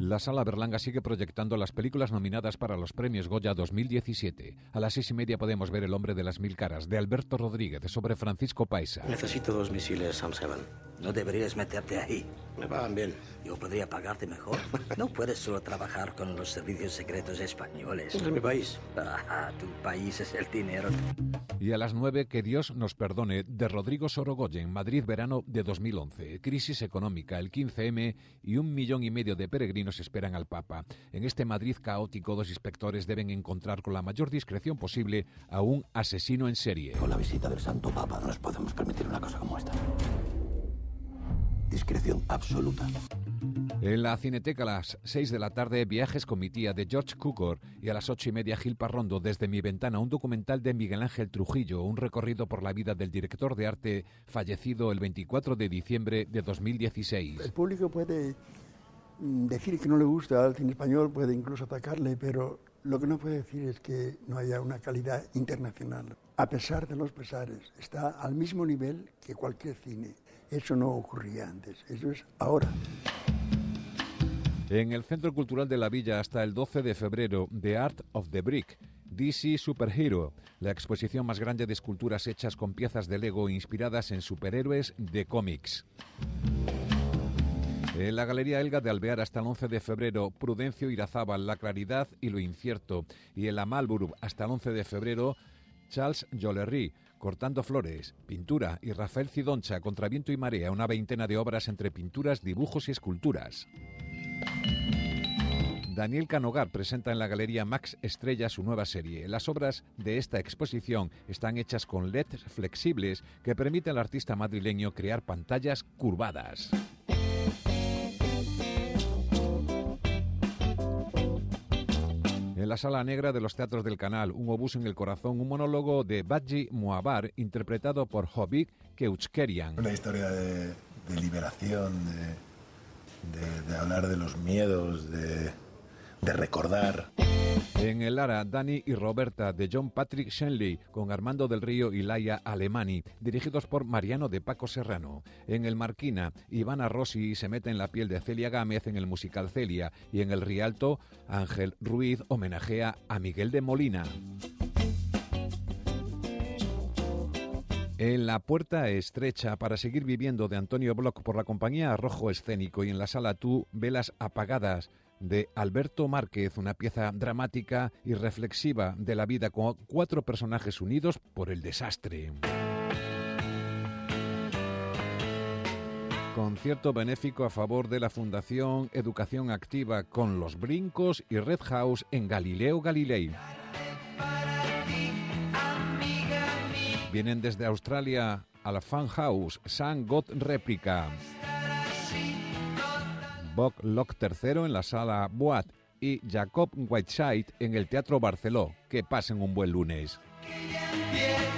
La Sala Berlanga sigue proyectando las películas nominadas para los premios Goya 2017. A las 6:30 podemos ver El hombre de las mil caras, de Alberto Rodríguez, sobre Francisco Paisa. Necesito 2 misiles Sam-7. No deberías meterte ahí. Me pagan bien. Yo podría pagarte mejor. No puedes solo trabajar con los servicios secretos españoles. Es mi país. Ah, tu país es el dinero. Y a las 9, Que Dios nos perdone, de Rodrigo Sorogoyen, Madrid, verano de 2011. Crisis económica, el 15M y 1,5 millones de peregrinos esperan al Papa. En este Madrid caótico, 2 inspectores deben encontrar con la mayor discreción posible a un asesino en serie. Con la visita del Santo Papa no nos podemos permitir una cosa como esta. Discreción absoluta. En la Cineteca a las 6 de la tarde, Viajes con mi tía, de George Cukor, y a las 8:30, Gil Parrondo, Desde mi ventana, un documental de Miguel Ángel Trujillo, un recorrido por la vida del director de arte fallecido el 24 de diciembre de 2016. El público puede decir que no le gusta al cine español, puede incluso atacarle, pero lo que no puede decir es que no haya una calidad internacional. A pesar de los pesares, está al mismo nivel que cualquier cine. Eso no ocurría antes, eso es ahora. En el Centro Cultural de la Villa hasta el 12 de febrero, The Art of the Brick, DC Superhero, la exposición más grande de esculturas hechas con piezas de Lego inspiradas en superhéroes de cómics. En la Galería Elga de Alvear hasta el 11 de febrero, Prudencio Irazábal, La claridad y lo incierto. Y en la Marlborough hasta el 11 de febrero, Charles Jollery, Cortando flores, pintura, y Rafael Cidoncha, Contra viento y marea, una veintena de obras entre pinturas, dibujos y esculturas. Daniel Canogar presenta en la Galería Max Estrella su nueva serie. Las obras de esta exposición están hechas con LEDs flexibles que permiten al artista madrileño crear pantallas curvadas. En la Sala Negra de los Teatros del Canal, Un obús en el corazón, un monólogo de Badji Muabar, interpretado por Hobik Keuchkerian. Una historia de liberación, de hablar de los miedos, de recordar. En el Lara, Dani y Roberta, de John Patrick Shenley, con Armando del Río y Laia Alemani, dirigidos por Mariano de Paco Serrano. En el Marquina, Ivana Rossi se mete en la piel de Celia Gámez en el musical Celia, y en el Rialto, Ángel Ruiz homenajea a Miguel de Molina. En La puerta estrecha, Para seguir viviendo, de Antonio Bloch, por la compañía Rojo Escénico, y en la Sala Tú, Velas apagadas, de Alberto Márquez, una pieza dramática y reflexiva de la vida con 4 personajes unidos por el desastre. Concierto benéfico a favor de la Fundación Educación Activa con Los Brincos y Red House en Galileo Galilei. Vienen desde Australia al Fan House, San God Réplica. Bob Locke III en la Sala Boat y Jacob Whiteside en el Teatro Barceló. Que pasen un buen lunes.